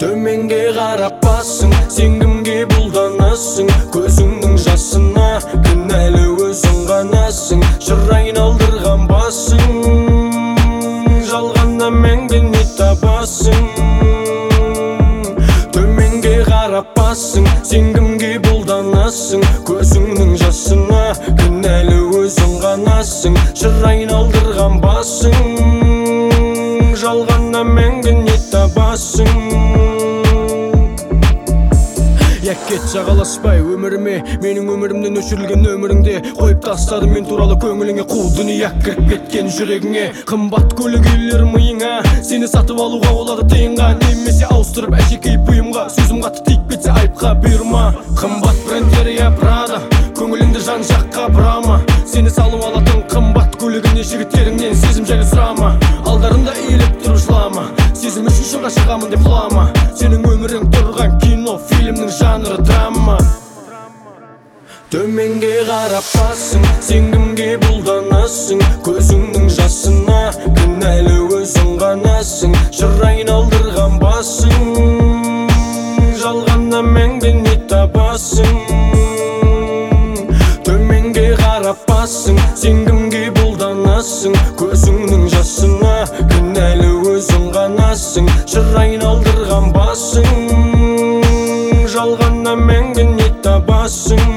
Төменге қарап басың, сен кімге бұлданасың? Көзіңнің жасына кінәлі өзің ғанасың. Жыр айналдырған басың, жалғаннан мәңгі не табасың? Төменге қарап басың, сен кімге бұлданасың? Көзіңнің жасына кінәлі өзің ғанасың. Жыр айналдырған басың, жалғаннан мәңгі не табасың? Кет жағаласпай өміріме, менің өмірімнен өшірілген өміріңде қойып тастадым мен туралы көңіліңе. Қу дүние кіріп кеткен жүрегіңе. Қымбат көлік үйлер миыңа, сені сатып алуға болады тиынға. Немесе ауыстырып әшекей бұйымға, сөзім қатты тиіп кетсе айыпқа бұйырма. Қымбат брендтер я Прада, көңіліңді жан жаққа бұрама. Сені салып алатын қымбат көлігіне жігіттеріңнен сезім жайлы сұрама. Алдарында иіліп тұрып жылама, сезім үшін жолға шығамын деп құлама. Сенің өмірің тұрған кино, фильмнің жанры драма. Төменге қарап басың, сен кімге бұлданасың? Көзіңнің жасына кінәлі өзің ғанасың. Жыр айналдырған басың, жалғаннан мәңгі не табасың? Төменге қарап басың, сен кімге бұлданасың? Көзіңнің жасына кінәлі өзің ғанасың. Жыр айналдырған басың, жалғаннан мәңгі не табасың?